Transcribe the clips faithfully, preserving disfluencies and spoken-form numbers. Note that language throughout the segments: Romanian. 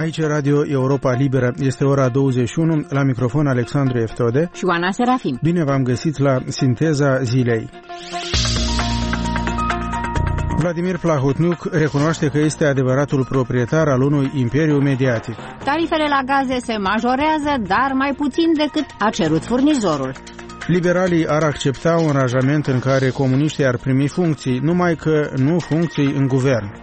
Aici Radio Europa Liberă. Este ora douăzeci și unu, la microfon Alexandru Eftode și Oana Serafim. Bine v-am găsit la Sinteza Zilei. Vladimir Plahotniuc recunoaște că este adevăratul proprietar al unui imperiu mediatic. Tarifele la gaze se majorează, dar mai puțin decât a cerut furnizorul. Liberalii ar accepta un aranjament în care comuniștii ar primi funcții, numai că nu funcții în guvern.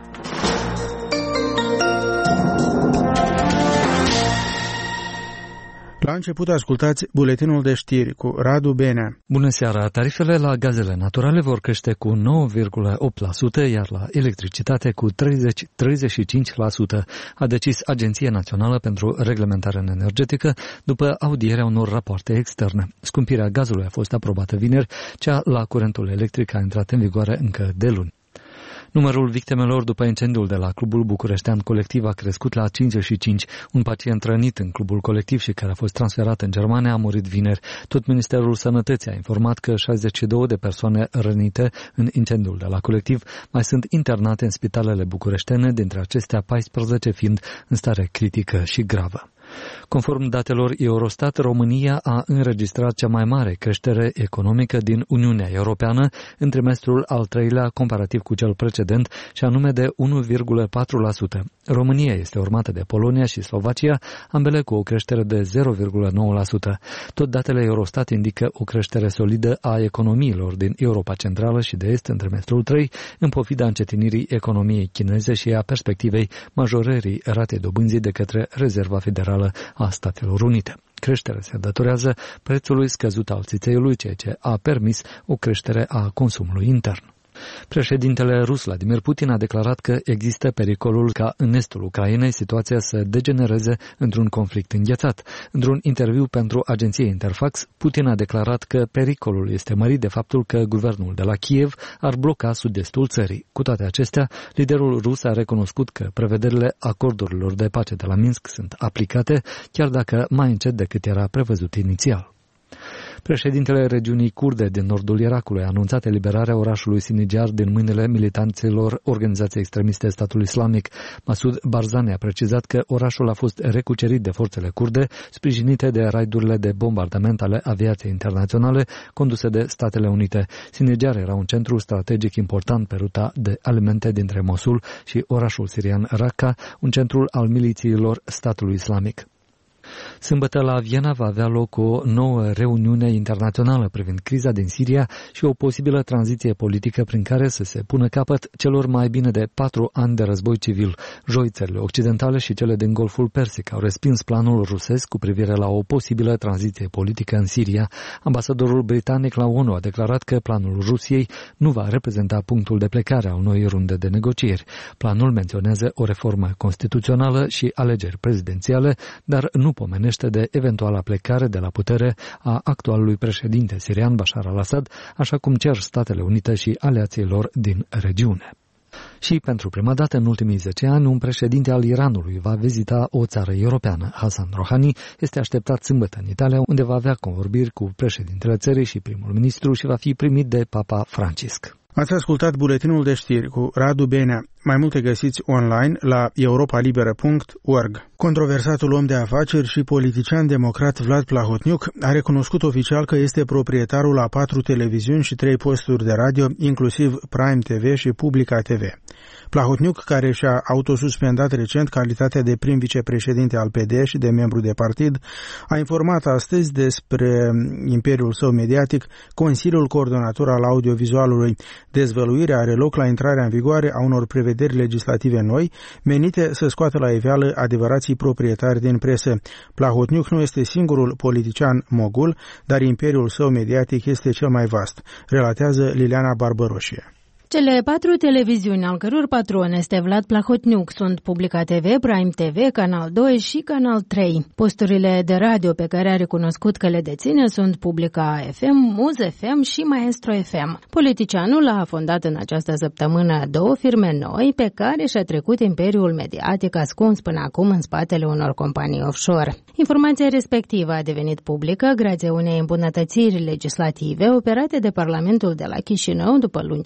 La început ascultați buletinul de știri cu Radu Benea. Bună seara! Tarifele la gazele naturale vor crește cu nouă virgulă opt la sută, iar la electricitate cu treizeci la treizeci și cinci la sută, a decis Agenția Națională pentru Reglementare Energetică după audierea unor rapoarte externe. Scumpirea gazului a fost aprobată vineri, cea la curentul electric a intrat în vigoare încă de luni. Numărul victimelor după incendiul de la Clubul Bucureștean Colectiv a crescut la cincizeci și cinci. Un pacient rănit în Clubul Colectiv și care a fost transferat în Germania a murit vineri. Tot Ministerul Sănătății a informat că șaizeci și două de persoane rănite în incendiul de la Colectiv mai sunt internate în spitalele bucureștene, dintre acestea paisprezece fiind în stare critică și gravă. Conform datelor Eurostat, România a înregistrat cea mai mare creștere economică din Uniunea Europeană în trimestrul al treilea comparativ cu cel precedent, și anume de unu virgulă patru la sută. România este urmată de Polonia și Slovacia, ambele cu o creștere de zero virgulă nouă la sută. Tot datele Eurostat indică o creștere solidă a economiilor din Europa Centrală și de Est în trimestrul trei, în pofida încetinirii economiei chineze și a perspectivei majorării ratei dobânzii de către Rezerva Federală a Statelor Unite. Creșterea se datorează prețului scăzut al țițeiului, ceea ce a permis o creștere a consumului intern. Președintele rus Vladimir Putin a declarat că există pericolul ca în estul Ucrainei situația să degenereze într-un conflict înghețat. Într-un interviu pentru agenția Interfax, Putin a declarat că pericolul este mărit de faptul că guvernul de la Kiev ar bloca sud-estul țării. Cu toate acestea, liderul rus a recunoscut că prevederile acordurilor de pace de la Minsk sunt aplicate, chiar dacă mai încet decât era prevăzut inițial. Președintele regiunii kurde din nordul Irakului a anunțat eliberarea orașului Sinjar din mâinile militanților organizației extremiste Statul Islamic. Masud Barzani a precizat că orașul a fost recucerit de forțele kurde, sprijinite de raidurile de bombardament ale aviației internaționale conduse de Statele Unite. Sinjar era un centru strategic important pe ruta de alimente dintre Mosul și orașul sirian Raqqa, un centru al milițiilor Statului Islamic. Sâmbătă la Viena va avea loc o nouă reuniune internațională privind criza din Siria și o posibilă tranziție politică prin care să se pună capăt celor mai bine de patru ani de război civil. Joi, țările occidentale și cele din Golful Persic au respins planul rusesc cu privire la o posibilă tranziție politică în Siria. Ambasadorul britanic la ONU a declarat că planul Rusiei nu va reprezenta punctul de plecare al unei runde de negocieri. Planul menționează o reformă constituțională și alegeri prezidențiale, dar nu pomenește de eventuala plecare de la putere a actualului președinte sirian Bashar al-Assad, așa cum cer Statele Unite și aliații lor din regiune. Și pentru prima dată în ultimii zece ani, un președinte al Iranului va vizita o țară europeană. Hassan Rouhani este așteptat sâmbătă în Italia, unde va avea convorbiri cu președintele țării și primul ministru și va fi primit de Papa Francisc. Ați ascultat buletinul de știri cu Radu Benea. Mai multe găsiți online la europa liberă punct org. Controversatul om de afaceri și politician democrat Vlad Plahotniuc a recunoscut oficial că este proprietarul a patru televiziuni și trei posturi de radio, inclusiv Prime T V și Publica T V. Plahotniuc, care și-a autosuspendat recent calitatea de prim vicepreședinte al P D și de membru de partid, a informat astăzi despre imperiul său mediatic Consiliul Coordonator al Audiovizualului. Dezvăluirea are loc la intrarea în vigoare a unor prevederi legislative noi, menite să scoată la iveală adevărații proprietari din presă. Plahotniuc nu este singurul politician mogul, dar imperiul său mediatic este cel mai vast, relatează Liliana Barbăroșie. Cele patru televiziuni al căror patron este Vlad Plahotniuc sunt Publica T V, Prime T V, Canal doi și Canal trei. Posturile de radio pe care a recunoscut că le deține sunt Publica F M, Muz F M și Maestro F M. Politicianul a fondat în această săptămână două firme noi pe care și-a trecut imperiul mediatic ascuns până acum în spatele unor companii offshore. Informația respectivă a devenit publică grație unei îmbunătățiri legislative operate de Parlamentul de la Chișinău după luni ce se termină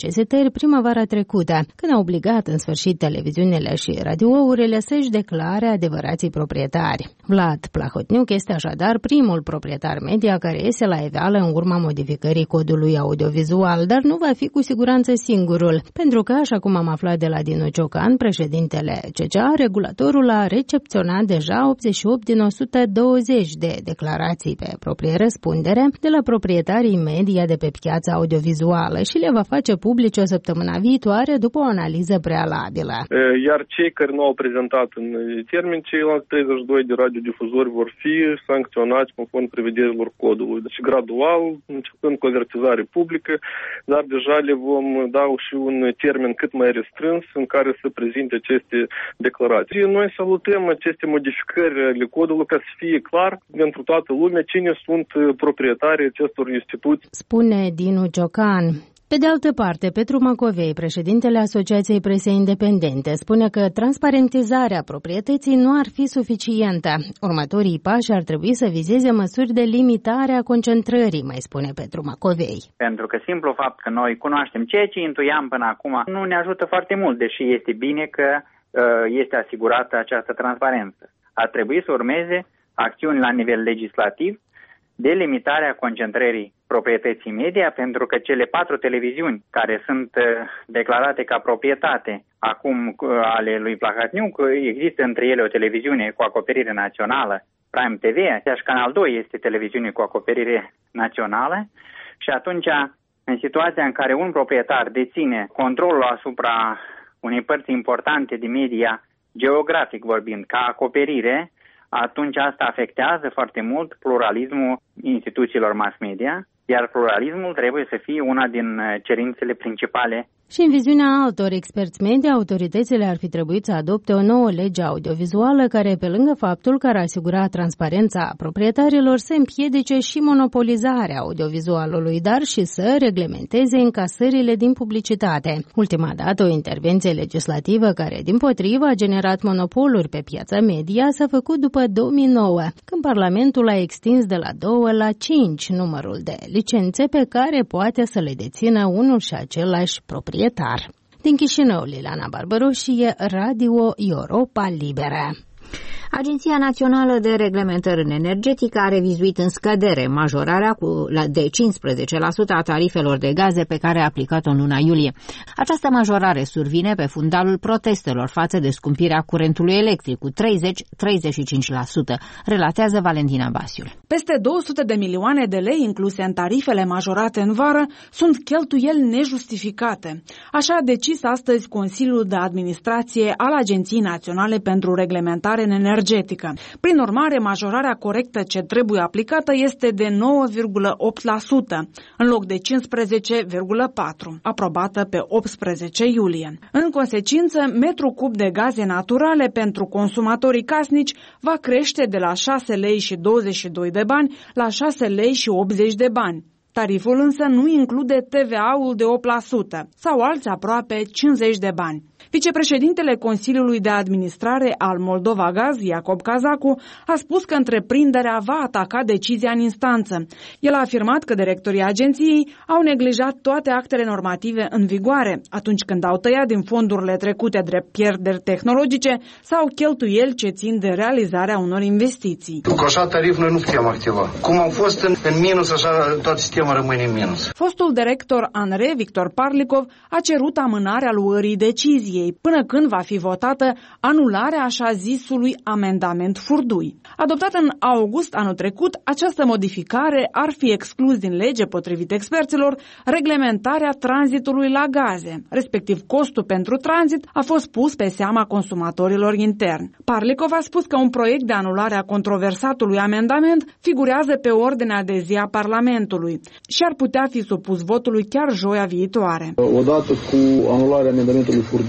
primăvara trecută, când a obligat în sfârșit televiziunile și radiourile să-și declare adevărații proprietari. Vlad Plahotniuc este așadar primul proprietar media care iese la iveală în urma modificării codului audiovizual, dar nu va fi cu siguranță singurul, pentru că, așa cum am aflat de la Dinu Ciocan, președintele C C A, regulatorul a recepționat deja optzeci și opt din o sută douăzeci de declarații pe proprie răspundere de la proprietarii media de pe piața audiovizuală și le va face publice o săptămână viitoare după o analiză prealabilă. Iar cei care nu au prezentat în termen ceilalți treizeci și doi de radiodifuzori vor fi sancționați conform prevederilor codului. Deci gradual, începând cu avertizare publică, dar deja le vom da și un termen cât mai restrâns în care să prezinte aceste declarații. Noi salutăm aceste modificări ale codului ca să fie clar pentru toată lumea cine sunt proprietarii acestor instituții. Spune Dinu Ciocan. Pe de altă parte, Petru Macovei, președintele Asociației Presei Independente, spune că transparentizarea proprietății nu ar fi suficientă. Următorii pași ar trebui să vizeze măsuri de limitare a concentrării, mai spune Petru Macovei. Pentru că simplu fapt că noi cunoaștem ceea ce intuiam până acum nu ne ajută foarte mult, deși este bine că uh, este asigurată această transparență. Ar trebui să urmeze acțiuni la nivel legislativ de limitare a concentrării proprietății media, pentru că cele patru televiziuni care sunt declarate ca proprietate acum ale lui Plahotniuc, există între ele o televiziune cu acoperire națională, Prime T V, și Canal doi este televiziune cu acoperire națională și atunci, în situația în care un proprietar deține controlul asupra unei părți importante de media, geografic vorbind, ca acoperire, atunci asta afectează foarte mult pluralismul instituțiilor mass media, iar pluralismul trebuie să fie una din cerințele principale. Și în viziunea altor experți media, autoritățile ar fi trebuit să adopte o nouă lege audiovizuală care, pe lângă faptul că ar asigura transparența proprietarilor, să împiedice și monopolizarea audiovizualului, dar și să reglementeze încasările din publicitate. Ultima dată, o intervenție legislativă care, dimpotrivă, a generat monopoluri pe piața media s-a făcut după două mii nouă, când Parlamentul a extins de la două la cinci numărul de licențe pe care poate să le dețină unul și același proprietar. Din Chișinău, Liliana Barbaroșie, Radio Europa Liberă. Agenția Națională de Reglementare în Energetică a revizuit în scădere majorarea cu, de cincisprezece la sută a tarifelor de gaze pe care a aplicat-o în luna iulie. Această majorare survine pe fundalul protestelor față de scumpirea curentului electric cu treizeci la treizeci și cinci la sută, relatează Valentina Basiul. Peste două sute de milioane de lei incluse în tarifele majorate în vară sunt cheltuieli nejustificate. Așa a decis astăzi Consiliul de Administrație al Agenției Naționale pentru Reglementare în Energetică. Energetică. Prin urmare, majorarea corectă ce trebuie aplicată este de nouă virgulă opt la sută, în loc de cincisprezece virgulă patru la sută, aprobată pe optsprezece iulie. În consecință, metru cub de gaze naturale pentru consumatorii casnici va crește de la șase lei și douăzeci și doi de bani la șase lei și optzeci de bani. Tariful însă nu include T V A-ul de opt la sută sau alți aproape cincizeci de bani. Vicepreședintele Consiliului de Administrare al Moldova Gaz, Iacob Cazacu, a spus că întreprinderea va ataca decizia în instanță. El a afirmat că directorii agenției au neglijat toate actele normative în vigoare atunci când au tăiat din fondurile trecute drept pierderi tehnologice sau cheltuieli ce țin de realizarea unor investiții. Cu așa tarif noi nu putem activa. Cum am fost în, în minus, așa tot sistemul rămâne în minus. Fostul director ANRE, Victor Parlicov, a cerut amânarea luării deciziei până când va fi votată anularea așa zisului amendament furdui. Adoptat în august anul trecut, această modificare ar fi exclus din lege, potrivit experților, reglementarea tranzitului la gaze, respectiv costul pentru tranzit a fost pus pe seama consumatorilor interni. Parlicov a spus că un proiect de anulare a controversatului amendament figurează pe ordinea de zi a Parlamentului și ar putea fi supus votului chiar joia viitoare. Odată cu anularea amendamentului furdui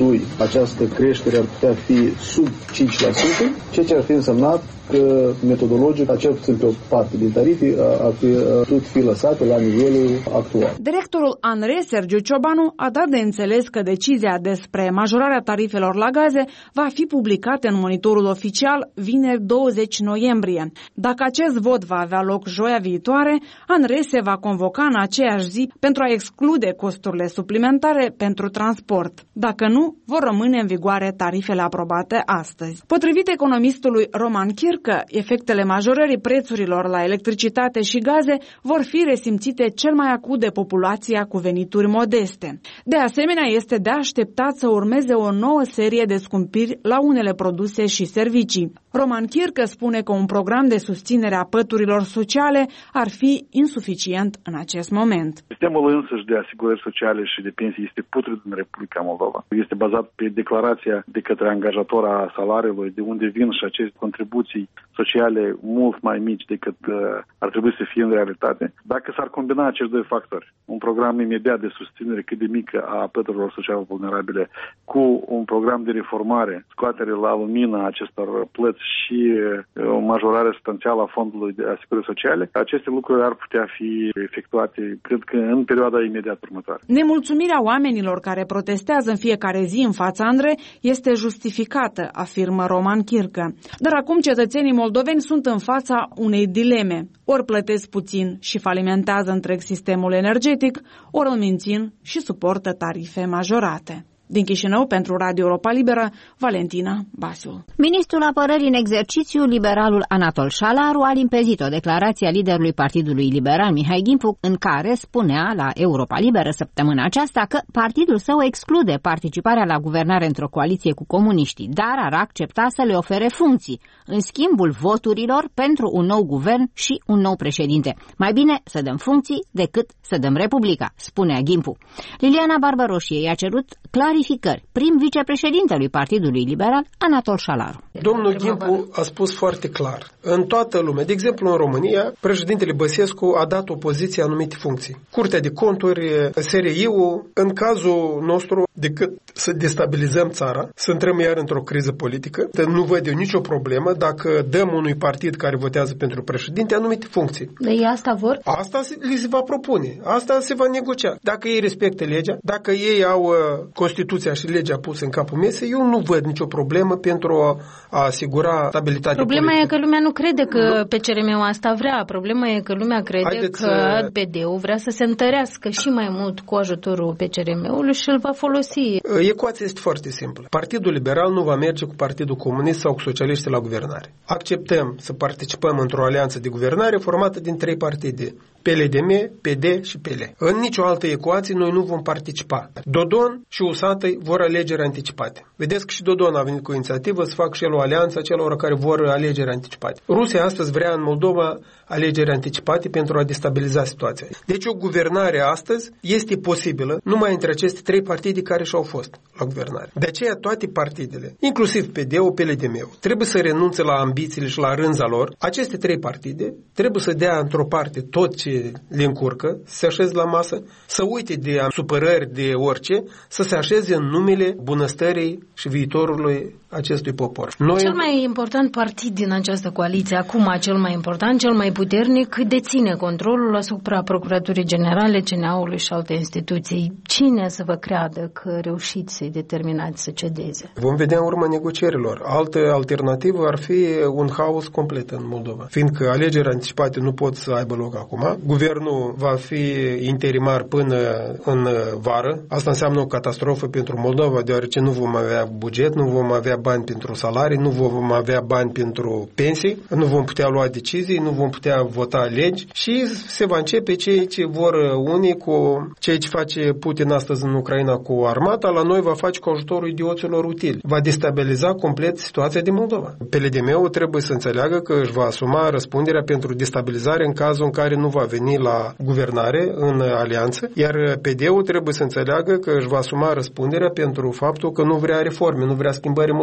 noi această creștere ar putea fi sub cinci la sută, ceea ce ar fi însemnat că metodologic, cel puțin pe o parte din tarife, ar fi putut fi lăsate la nivelul actual. Directorul ANRE, Sergiu Ciobanu, a dat de înțeles că decizia despre majorarea tarifelor la gaze va fi publicată în monitorul oficial vineri douăzeci noiembrie. Dacă acest vot va avea loc joia viitoare, ANRE se va convoca în aceeași zi pentru a exclude costurile suplimentare pentru transport. Dacă nu, vor rămâne în vigoare tarifele aprobate astăzi. Potrivit economistului Roman Kirk, că efectele majorării prețurilor la electricitate și gaze vor fi resimțite cel mai acut de populația cu venituri modeste. De asemenea, este de așteptat să urmeze o nouă serie de scumpiri la unele produse și servicii. Roman Kirk spune că un program de susținere a păturilor sociale ar fi insuficient în acest moment. Sistemul însăși de asigurări sociale și de pensii este putred în Republica Moldova. Este bazat pe declarația de către angajator a salariului, de unde vin și aceste contribuții sociale mult mai mici decât uh, ar trebui să fie în realitate. Dacă s-ar combina acești doi factori, un program imediat de susținere cât de mică a păturilor sociale vulnerabile cu un program de reformare, scoatere la lumină a acestor plăți și uh, o majorare substanțială a fondului de asigurări sociale, aceste lucruri ar putea fi efectuate, cred că în perioada imediat următoare. Nemulțumirea oamenilor care protestează în fiecare zi în fața ANRE este justificată, afirmă Roman Kircă. Dar acum cetățenii moldoveni sunt în fața unei dileme. Ori plătesc puțin și falimentează întreg sistemul energetic, ori îl mențin și suportă tarife majorate. Din Chișinău, pentru Radio Europa Liberă, Valentina Basiu. Ministrul Apărării în exercițiu, liberalul Anatol Șalaru, a limpezit o declarație a liderului Partidului Liberal Mihai Gimpu, în care spunea la Europa Liberă săptămâna aceasta că partidul său exclude participarea la guvernare într-o coaliție cu comuniștii, dar ar accepta să le ofere funcții, în schimbul voturilor pentru un nou guvern și un nou președinte. Mai bine să dăm funcții decât să dăm Republica, spunea Gimpu. Liliana Barbaroșie i-a cerut clarificări prim vicepreședintelui Partidului Liberal, Anatol Șalaru. Domnul Gimpu a spus foarte clar, în toată lumea, de exemplu în România, președintele Băsescu a dat opoziției anumite funcții. Curtea de Conturi, S R I-ul, în cazul nostru, decât să destabilizăm țara, să intrăm iar într-o criză politică, nu văd eu nicio problemă dacă dăm unui partid care votează pentru președinte anumite funcții. De ei asta vor? Asta li se va propune, asta se va negocia. Dacă ei respectă legea, dacă ei au uh, Constituția și legea pusă în capul mesei, eu nu văd nicio problemă pentru a, a asigura stabilitatea Problema politică. e că lumea nu crede că P C R M-ul asta vrea. Problema e că lumea crede Haideți că P D-ul vrea să se întărească și mai mult cu ajutorul P C R M-ului și îl va folosi. Ecuația este foarte simplă. Partidul Liberal nu va merge cu Partidul Comunist sau cu socialiștii la guvernare. Acceptăm să participăm într-o alianță de guvernare formată din trei partide. P L D M, P D și P L. În nicio altă ecuație noi nu vom participa. Dodon și U S A T vor alegeri anticipate. Vedeți că și Dodon a venit cu o inițiativă să facă și el o alianță a celor care vor alegeri anticipate. Rusia astăzi vrea în Moldova alegeri anticipate pentru a destabiliza situația. Deci o guvernare astăzi este posibilă numai între aceste trei partide care și-au fost la guvernare. De aceea toate partidele, inclusiv P D-ul, P L D M-ul, trebuie să renunțe la ambițiile și la rânza lor. Aceste trei partide trebuie să dea într-o parte tot ce le încurcă, să se așeze la masă, să uite de supărări, de orice, să se așeze în numele bunăstării și viitorului acestui popor. Noi... Cel mai important partid din această coaliție, acum cel mai important, cel mai puternic, deține controlul asupra Procuraturii Generale, C N A-ului și alte instituții. Cine să vă creadă că reușiți să-i determinați să cedeze? Vom vedea în urma negocierilor. Altă alternativă ar fi un haos complet în Moldova. Fiindcă alegeri anticipate nu pot să aibă loc acum, guvernul va fi interimar până în vară. Asta înseamnă o catastrofă pentru Moldova, deoarece nu vom avea buget, nu vom avea bani pentru salarii, nu vom avea bani pentru pensii, nu vom putea lua decizii, nu vom putea vota legi și se va începe ceea ce vor unii cu ceea ce face Putin astăzi în Ucraina cu armata, la noi va face cu ajutorul idioților utili. Va destabiliza complet situația din Moldova. P L D M-ul trebuie să înțeleagă că își va asuma răspunderea pentru destabilizare în cazul în care nu va veni la guvernare în alianță, iar P D-ul trebuie să înțeleagă că își va asuma răspunderea pentru faptul că nu vrea reforme, nu vrea schimbări în Moldova.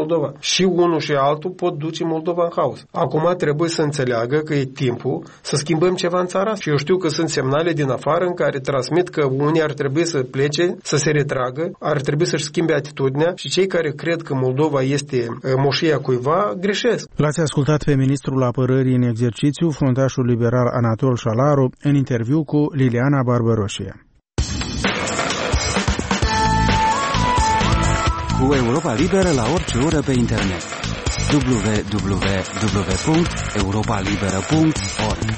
Moldova. Și unul și altul pot duce Moldova în haos. Acum trebuie să înțeleagă că e timpul să schimbăm ceva în țara. Și eu știu că sunt semnale din afară în care transmit că unii ar trebui să plece, să se retragă, ar trebui să-și schimbe atitudinea și cei care cred că Moldova este moșia cuiva, greșesc. L-ați ascultat pe ministrul apărării în exercițiu, fruntașul liberal Anatol Șalaru, în interviu cu Liliana Barbăroșie. Cu Europa Liberă la orice oră pe internet. w w w punct europa liberă punct org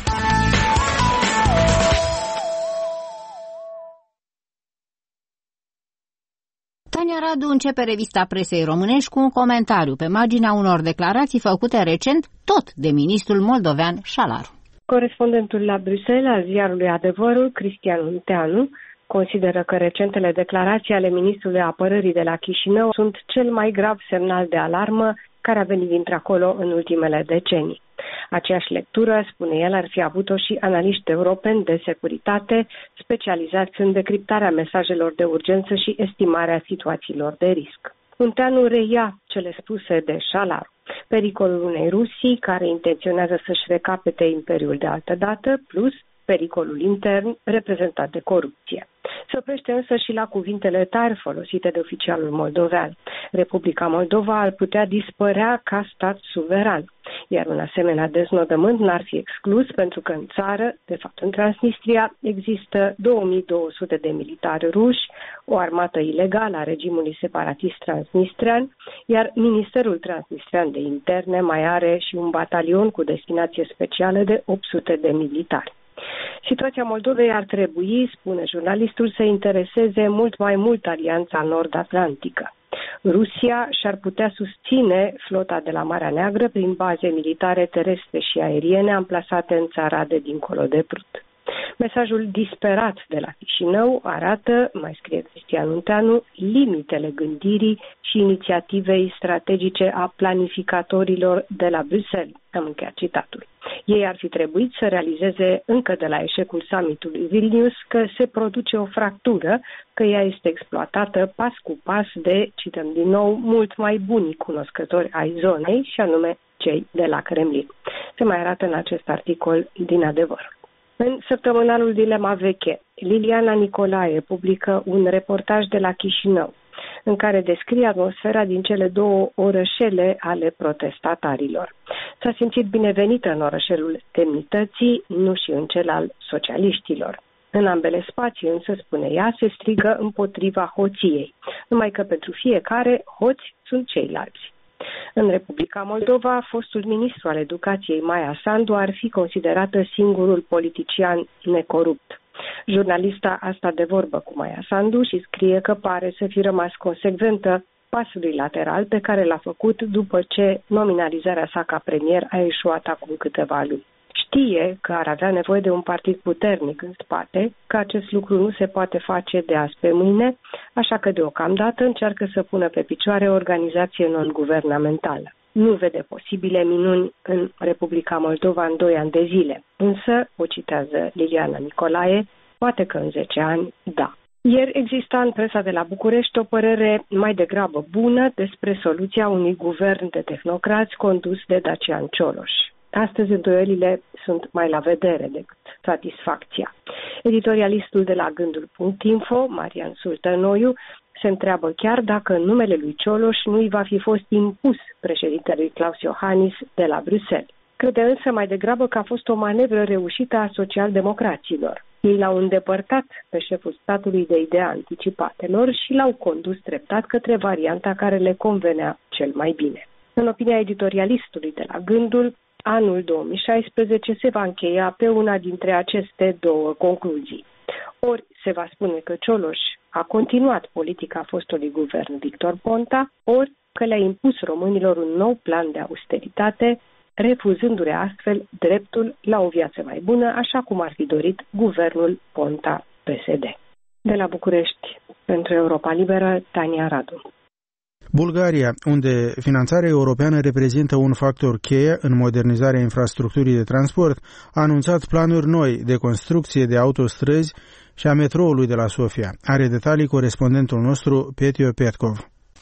Tania Radu începe revista presei românești cu un comentariu pe marginea unor declarații făcute recent tot de ministrul moldovean Șalaru. Corespondentul la Bruxelles al ziarului Adevărul, Cristian Munteanu, consideră că recentele declarații ale ministrului apărării de la Chișinău sunt cel mai grav semnal de alarmă care a venit dintr-acolo în ultimele decenii. Aceeași lectură, spune el, ar fi avut-o și analiști europeni de securitate specializați în decriptarea mesajelor de urgență și estimarea situațiilor de risc. Munteanu reia cele spuse de Șalaru. Pericolul unei Rusii care intenționează să-și recapete imperiul de altă dată, plus pericolul intern reprezentat de corupție. Se oprește însă și la cuvintele tari folosite de oficialul moldovean. Republica Moldova ar putea dispărea ca stat suveran, iar un asemenea deznodământ n-ar fi exclus pentru că în țară, de fapt în Transnistria, există două mii două sute de militari ruși, o armată ilegală a regimului separatist transnistrian, iar Ministerul Transnistrian de Interne mai are și un batalion cu destinație specială de opt sute de militari. Situația Moldovei ar trebui, spune jurnalistul, să intereseze mult mai mult Alianța Nord-Atlantică. Rusia și-ar putea susține flota de la Marea Neagră prin baze militare terestre și aeriene amplasate în țara de dincolo de Prut. Mesajul disperat de la Chișinău arată, mai scrie Cristian Munteanu, limitele gândirii și inițiativei strategice a planificatorilor de la Bruxelles. Am încheiat citatul. Ei ar fi trebuit să realizeze încă de la eșecul summitului Vilnius că se produce o fractură, că ea este exploatată pas cu pas de, cităm din nou, mult mai buni cunoscători ai zonei, și anume cei de la Kremlin. Se mai arată în acest articol din Adevăr. În săptămânalul Dilema Veche, Liliana Nicolae publică un reportaj de la Chișinău, în care descrie atmosfera din cele două orășele ale protestatarilor. S-a simțit binevenită în orășelul demnității, nu și în cel al socialiștilor. În ambele spații, însă, spune ea, se strigă împotriva hoției, numai că pentru fiecare hoți sunt ceilalți. În Republica Moldova, fostul ministru al educației Maia Sandu ar fi considerată singurul politician necorupt. Jurnalista a stat de vorbă cu Maia Sandu și scrie că pare să fi rămas consecventă pasului lateral pe care l-a făcut după ce nominalizarea sa ca premier a eșuat acum câteva luni. Știe că ar avea nevoie de un partid puternic în spate, că acest lucru nu se poate face de azi pe mâine, așa că deocamdată încearcă să pună pe picioare o organizație non-guvernamentală. Nu vede posibile minuni în Republica Moldova în doi ani de zile, însă, o citează Liliana Nicolae, poate că în zece ani, da. Ieri exista în presa de la București o părere mai degrabă bună despre soluția unui guvern de tehnocrați condus de Dacian Cioloș. Astăzi îndoielile sunt mai la vedere decât satisfacția. Editorialistul de la Gândul punct info, Marian Sultănoiu, se întreabă chiar dacă în numele lui Cioloș nu i va fi fost impus președintelui Klaus Iohannis de la Bruxelles. Crede însă mai degrabă că a fost o manevră reușită a social-democraților. Ei l-au îndepărtat pe șeful statului de ideea anticipatelor și l-au condus treptat către varianta care le convenea cel mai bine. În opinia editorialistului de la Gândul, anul două mii șaisprezece se va încheia pe una dintre aceste două concluzii. Ori se va spune că Cioloș a continuat politica fostului guvern Victor Ponta, ori că le-a impus românilor un nou plan de austeritate, refuzându-le astfel dreptul la o viață mai bună, așa cum ar fi dorit guvernul Ponta-P S D. De la București, pentru Europa Liberă, Tania Radu. Bulgaria, unde finanțarea europeană reprezintă un factor cheie în modernizarea infrastructurii de transport, a anunțat planuri noi de construcție de autostrăzi și a metroului de la Sofia. Are detalii corespondentul nostru, Petio Petkov.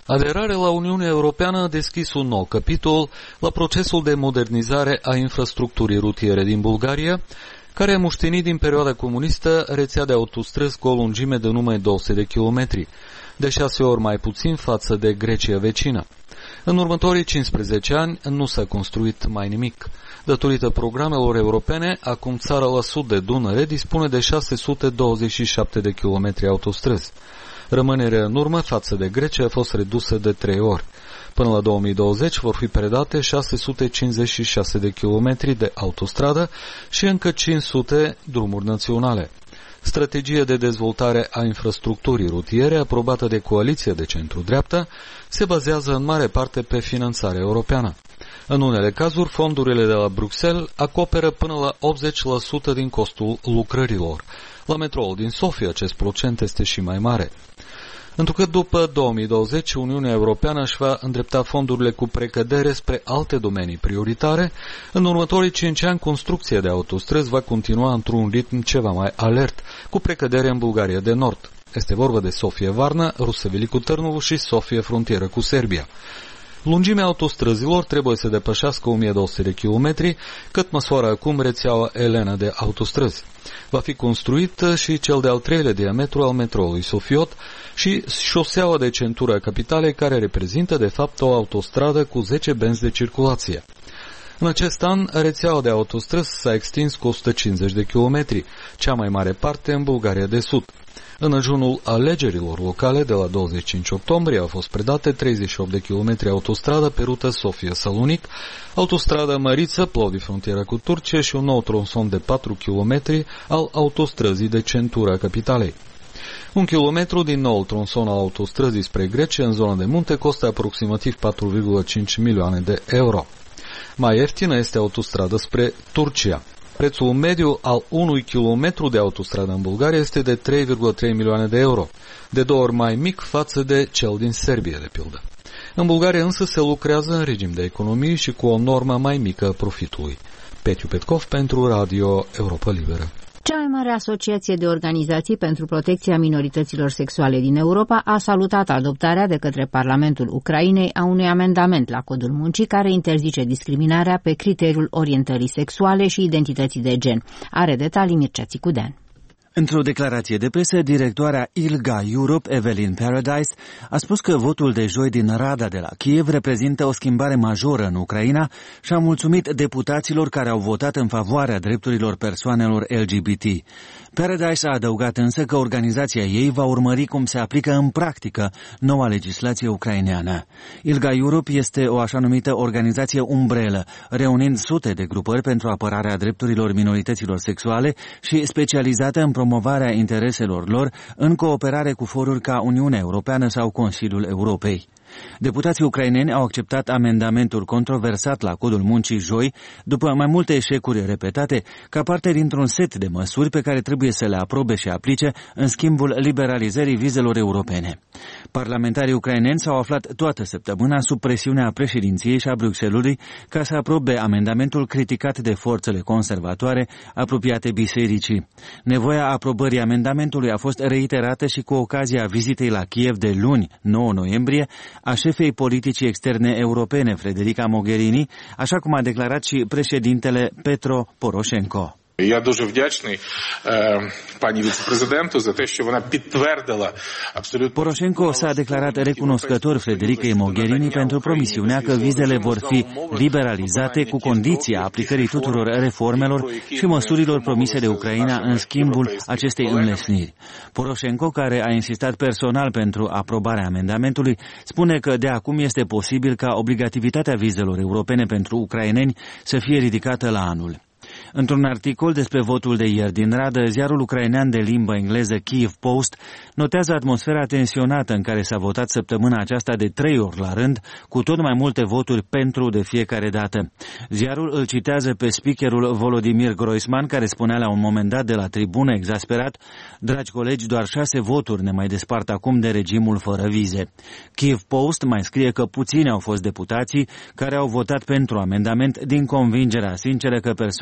Aderarea la Uniunea Europeană a deschis un nou capitol la procesul de modernizare a infrastructurii rutiere din Bulgaria, care a moștenit din perioada comunistă rețea de autostrăzi cu o lungime de numai două sute de kilometri, de șase ori mai puțin față de Grecia vecină. În următorii cincisprezece ani nu s-a construit mai nimic. Datorită programelor europene, acum țara la sud de Dunăre dispune de șase sute douăzeci și șapte de kilometri autostrăzi. Rămânerea în urmă față de Grecia a fost redusă de trei ori. Până la două mii douăzeci vor fi predate șase sute cincizeci și șase de kilometri de autostradă și încă cinci sute drumuri naționale. Strategia de dezvoltare a infrastructurii rutiere, aprobată de Coaliția de Centru-Dreapta, se bazează în mare parte pe finanțare europeană. În unele cazuri, fondurile de la Bruxelles acoperă până la optzeci la sută din costul lucrărilor. La metroul din Sofia acest procent este și mai mare. Întrucât după două mii douăzeci, Uniunea Europeană își va îndrepta fondurile cu precădere spre alte domenii prioritare, în următorii cinci ani construcția de autostrăzi va continua într-un ritm ceva mai alert, cu precădere în Bulgaria de Nord. Este vorba de Sofia-Varna, Rusăveli cu Târnovu și Sofia-frontieră cu Serbia. Lungimea autostrăzilor trebuie să depășească o mie două sute de kilometri, cât măsoară acum rețeaua Elena de autostrăzi. Va fi construit și cel de-al treilea diametru al metroului Sofiot și șoseaua de centură a capitalei, care reprezintă de fapt o autostradă cu zece benzi de circulație. În acest an, rețeaua de autostrăzi s-a extins cu o sută cincizeci de kilometri, cea mai mare parte în Bulgaria de Sud. În ajunul alegerilor locale de la douăzeci și cinci octombrie au fost predate treizeci și opt de kilometri autostradă pe rută Sofia-Salonic, autostradă Măriță, Plovdiv frontiera cu Turcia și un nou tronson de patru kilometri al autostrăzii de centură a capitalei. Un kilometru din noul tronson al autostrăzii spre Grecia în zona de munte costă aproximativ patru virgulă cinci milioane de euro. Mai ieftină este autostrada spre Turcia. Prețul mediu al unui kilometru de autostradă în Bulgaria este de trei virgulă trei milioane de euro, de două ori mai mic față de cel din Serbia, de pildă. În Bulgaria însă se lucrează în regim de economie și cu o normă mai mică a profitului. Petiu Petkov pentru Radio Europa Liberă. Cea mai mare asociație de organizații pentru protecția minorităților sexuale din Europa a salutat adoptarea de către Parlamentul Ucrainei a unui amendament la Codul Muncii care interzice discriminarea pe criteriul orientării sexuale și identității de gen. Are detalii Mircea Țicudean. Într-o declarație de presă, directoarea ILGA Europe, Evelyn Paradise, a spus că votul de joi din Rada de la Kiev reprezintă o schimbare majoră în Ucraina și a mulțumit deputaților care au votat în favoarea drepturilor persoanelor L G B T. Paradise a adăugat însă că organizația ei va urmări cum se aplică în practică noua legislație ucraineană. ILGA Europe este o așa numită organizație umbrelă, reunind sute de grupări pentru apărarea drepturilor minorităților sexuale și specializată în promovarea intereselor lor în cooperare cu foruri ca Uniunea Europeană sau Consiliul Europei. Deputații ucraineni au acceptat amendamentul controversat la Codul Muncii joi, după mai multe eșecuri repetate, ca parte dintr-un set de măsuri pe care trebuie să le aprobe și aplice în schimbul liberalizării vizelor europene. Parlamentarii ucraineni s-au aflat toată săptămâna sub presiunea președinției și a Bruxellesului ca să aprobe amendamentul criticat de forțele conservatoare apropiate bisericii. Nevoia aprobării amendamentului a fost reiterată și cu ocazia vizitei la Kiev de luni, nouă noiembrie, a șefei politicii externe europene, Federica Mogherini, așa cum a declarat și președintele Petro Poroșenko. Я дуже вдячний пані віце-президенту за те, що вона підтвердила абсолютно. Poroșenko s-a declarat recunoscător Federicei Mogherini pentru promisiunea că vizele vor fi liberalizate cu condiția aplicării tuturor reformelor și măsurilor promise de Ucraina în schimbul acestei înlesniri. Poroșenko, care a insistat personal pentru aprobarea amendamentului, spune că de acum este posibil ca obligativitatea vizelor europene pentru ucraineni să fie ridicată la anul. Într-un articol despre votul de ieri din Radă, ziarul ucrainean de limbă engleză Kyiv Post notează atmosfera tensionată în care s-a votat săptămâna aceasta de trei ori la rând, cu tot mai multe voturi pentru de fiecare dată. Ziarul îl citează pe speakerul Volodymyr Groisman, care spunea la un moment dat de la tribună exasperat: dragi colegi, doar șase voturi ne mai despart acum de regimul fără vize. Kyiv Post mai scrie că puțini au fost deputații care au votat pentru amendament din convingerea sinceră că persoanele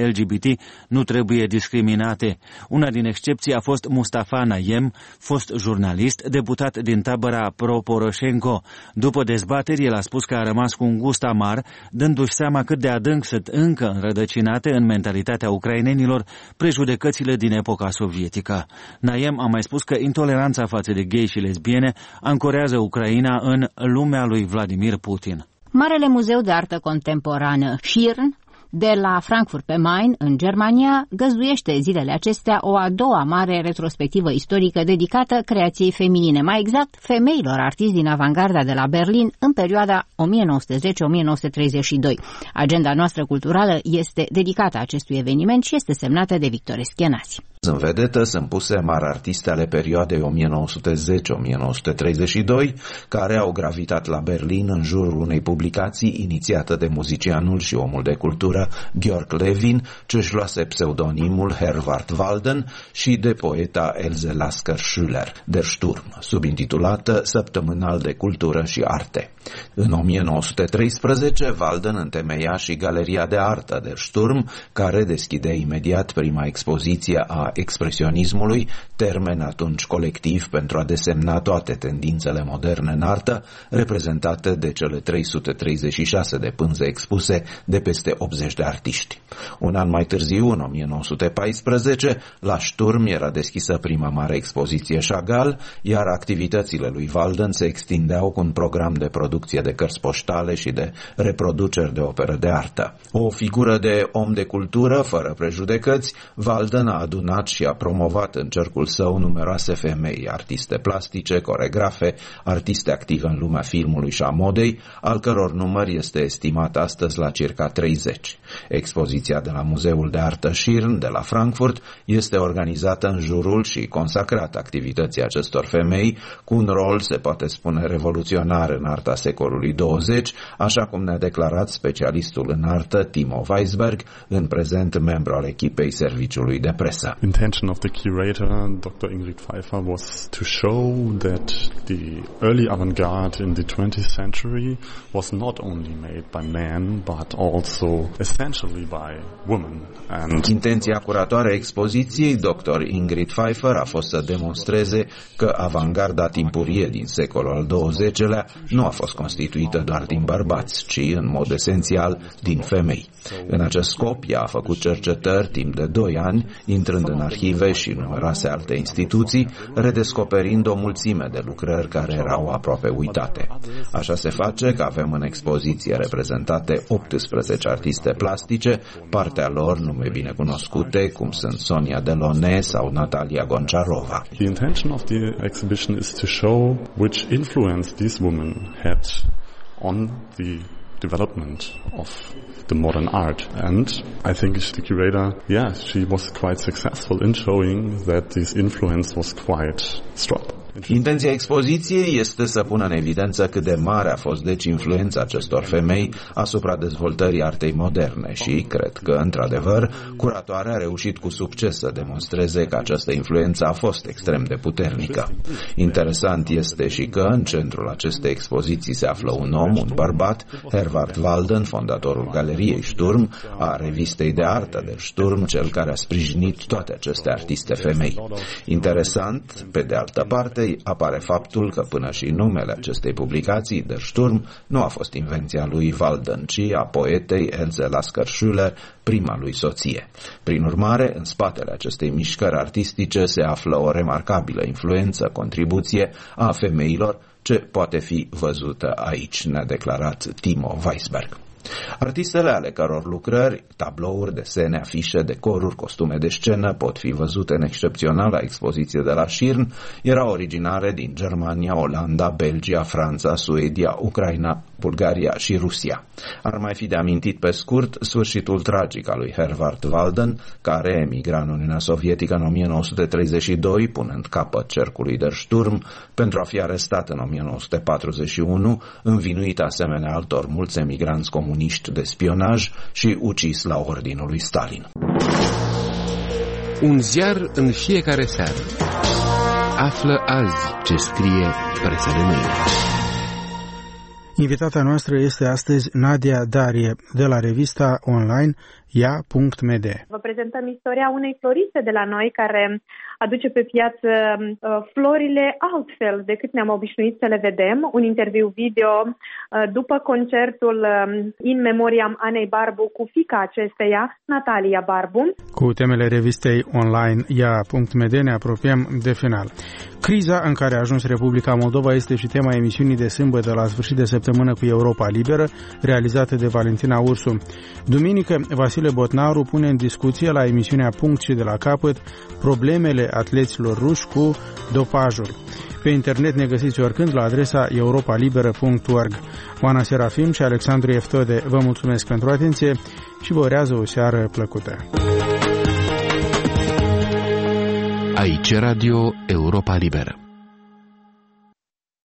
L G B T nu trebuie discriminate. Una din excepții a fost Mustafa Naiem, fost jurnalist, deputat din tabăra pro-Poroșenko. După dezbateri, el a spus că a rămas cu un gust amar, dându-și seama cât de adânc sunt încă înrădăcinate în mentalitatea ucrainenilor prejudecățile din epoca sovietică. Naiem a mai spus că intoleranța față de gay și lesbiene ancorează Ucraina în lumea lui Vladimir Putin. Marele Muzeu de Artă Contemporană Schirn de la Frankfurt pe Main, în Germania, găzduiește zilele acestea o a doua mare retrospectivă istorică dedicată creației feminine, mai exact femeilor artiști din avangarda de la Berlin în perioada o mie nouă sute zece - o mie nouă sute treizeci și doi. Agenda noastră culturală este dedicată acestui eveniment și este semnată de Victor Eschenazi. În vedetă sunt puse mari artiste ale perioadei o mie nouă sute zece - o mie nouă sute treizeci și doi, care au gravitat la Berlin în jurul unei publicații inițiată de muzicianul și omul de cultură Georg Levin, ce își luase pseudonimul Herwart Walden, și de poeta Else Lasker-Schüller, Der Sturm, subintitulată Săptămânal de Cultură și Arte. În o mie nouă sute treisprezece, Walden întemeia și Galeria de Artă Der Sturm, care deschide imediat prima expoziție a expresionismului, termen atunci colectiv pentru a desemna toate tendințele moderne în artă, reprezentate de cele trei sute treizeci și șase de pânze expuse de peste optzeci de artiști. Un an mai târziu, în o mie nouă sute paisprezece, la Sturm era deschisă prima mare expoziție Chagall, iar activitățile lui Walden se extindeau cu un program de producție de cărți poștale și de reproduceri de opere de artă. O figură de om de cultură, fără prejudecăți, Walden a adunat și a promovat în cercul său numeroase femei, artiste plastice, coregrafe, artiste active în lumea filmului și a modei, al căror număr este estimat astăzi la circa treizeci. Expoziția de la Muzeul de Artă Schirn de la Frankfurt este organizată în jurul și consacrată activității acestor femei, cu un rol, se poate spune, revoluționar în arta secolului douăzeci, așa cum ne-a declarat specialistul în artă Timo Weisberg, în prezent membru al echipei serviciului de presă. Intention of the curator, Doctor Ingrid Pfeiffer, was to show that the early avant-garde in the twentieth century was not only made by men, but also essentially by women. And intenția curatoare a expoziției, doctor Ingrid Pfeiffer, a fost să demonstreze că avangarda timpurie din secolul al douăzecelea nu a fost constituită doar din bărbați, ci în mod esențial din femei. În acest scop, ea a făcut cercetări timp de doi ani, intrând în arhive și numeroase alte instituții, redescoperind o mulțime de lucrări care erau aproape uitate. Așa se face că avem în expoziție reprezentate optsprezece artiste plastice, partea lor nume bine cunoscute, cum sunt Sonia Delaunay sau Natalia Goncharova. The intention of the exhibition is to show which influence these women had on the development of the modern art. And I think the curator, yeah, she was quite successful in showing that this influence was quite strong. Intenția expoziției este să pună în evidență cât de mare a fost deci influența acestor femei asupra dezvoltării artei moderne și, cred că, într-adevăr, curatoarea a reușit cu succes să demonstreze că această influență a fost extrem de puternică. Interesant este și că în centrul acestei expoziții se află un om, un bărbat, Herwart Walden, fondatorul Galeriei Sturm, a revistei de artă de Sturm, cel care a sprijinit toate aceste artiste femei. Interesant, pe de altă parte, apare faptul că până și numele acestei publicații, Der Sturm, nu a fost invenția lui Walden, ci a poetei Else Lasker-Schüller, prima lui soție. Prin urmare, în spatele acestei mișcări artistice se află o remarcabilă influență, contribuție a femeilor, ce poate fi văzută aici, ne-a declarat Timo Weisberg. Artistele ale căror lucrări, tablouri, desene, afișe, decoruri, costume de scenă pot fi văzute în excepționala expoziție de la Schirn, erau originare din Germania, Olanda, Belgia, Franța, Suedia, Ucraina, Bulgaria și Rusia. Ar mai fi de amintit pe scurt sfârșitul tragic al lui Herwart Walden, care emigra în Uniunea Sovietică în o mie nouă sute treizeci și doi, punând capăt cercului Der Sturm, pentru a fi arestat în o mie nouă sute patruzeci și unu, învinuit asemenea altor mulți emigranți comuniști de spionaj și ucis la ordinul lui Stalin. Un ziar în fiecare seară. Află azi ce scrie presa de mâine. Invitata noastră este astăzi Nadia Darie, de la revista online ea punct m d. Vă prezentăm istoria unei floriste de la noi care aduce pe piață uh, florile altfel decât ne-am obișnuit să le vedem. Un interviu video uh, după concertul uh, In Memoriam Anei Barbu cu fiica acesteia, Natalia Barbu. Cu temele revistei online ea punct m d ne apropiem de final. Criza în care a ajuns Republica Moldova este și tema emisiunii de sâmbătă la sfârșit de săptămână cu Europa Liberă, realizată de Valentina Ursu. Duminică, Vasile Botnaru pune în discuție la emisiunea Punct și de la capăt problemele atleților ruși cu dopajul. Pe internet ne găsiți oricând la adresa europa liberă punct org. Oana Serafim și Alexandru Eftode vă mulțumesc pentru atenție și vă urează o seară plăcută. Aici Radio Europa Liberă.